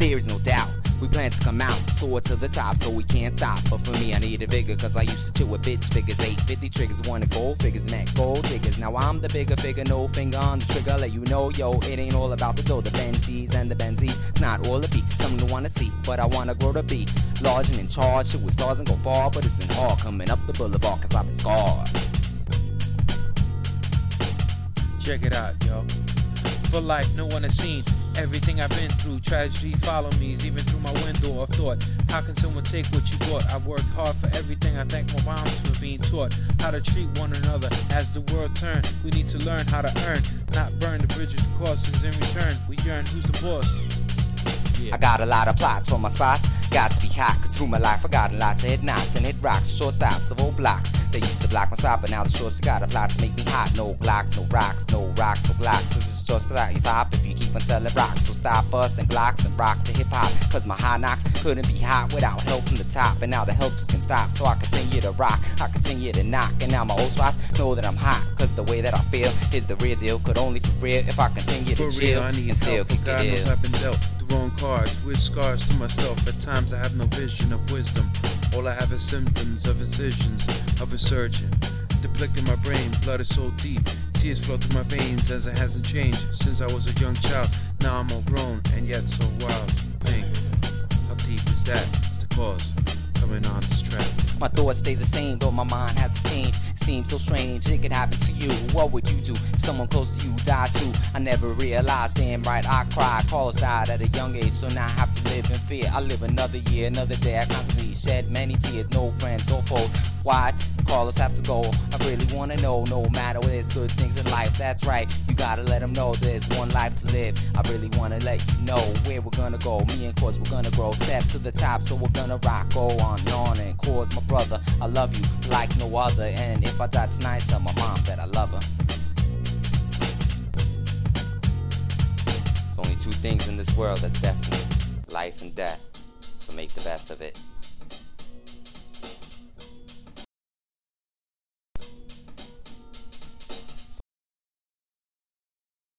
there is no doubt. We plan to come out, soar to the top, so we can't stop. But for me, I need a vigor, cause I used to chill with bitch figures. 850 triggers, wanted gold figures, met gold diggers. Now I'm the bigger figure, no finger on the trigger. Let you know, yo, it ain't all about the dough. The Benjis and the Benzies, it's not all to be. Something to wanna see, but I wanna grow to be large and in charge. Shit with stars and go far, but it's been hard coming up the boulevard, cause I've been scarred. Check it out, yo. For life, no one has seen everything I've been through. Tragedy follow me, even through my window of thought. How can someone take what you bought? I've worked hard for everything. I thank my moms for being taught how to treat one another as the world turns. We need to learn how to earn, not burn the bridges to causes in return. We yearn, who's the boss? I got a lot of plots for my spots. Got to be hot, cause through my life I got lots of hit knots and hit rocks, short stops of old blocks. They used to block my spot, but now the shorts got a plot to make me hot. No blocks, no rocks, no rocks, no blocks. This is just plot you stop if you keep on selling rocks. So stop us and blocks and rock the hip hop, cause my high knocks couldn't be hot without help from the top. And now the help just can't stop, so I continue to rock, I continue to knock. And now my old spots know that I'm hot, cause the way that I feel is the real deal. Could only for real if I continue to chill and still kick it ill. I've been dealt the wrong cards with scars to myself. At times I have no vision of wisdom. All I have is symptoms of incisions of a surgeon. Depleting my brain, blood is so deep. Tears flow through my veins as it hasn't changed since I was a young child. Now I'm all grown and yet so wild. Think, how deep is that? It's the cause coming on this track. My thoughts stay the same, though my mind has changed. Seems so strange, it could happen to you. What would you do if someone close to you died too? I never realized, damn right, I cried. Carlos died at a young age, so now I have to live in fear. I live another year, another day. I constantly shed many tears, no friends or foes. Why'd Carlos have to go? I really wanna know, no matter what, there's good things in life. That's right, you gotta let them know there's one life to live. I really wanna let you know where we're gonna go. Me and Cause, we're gonna grow, step to the top, so we're gonna rock, go on and on. And Cause, my brother, I love you like no other. And if I die tonight, tell my mom that I love her. There's only two things in this world that's definite: life and death. So make the best of it.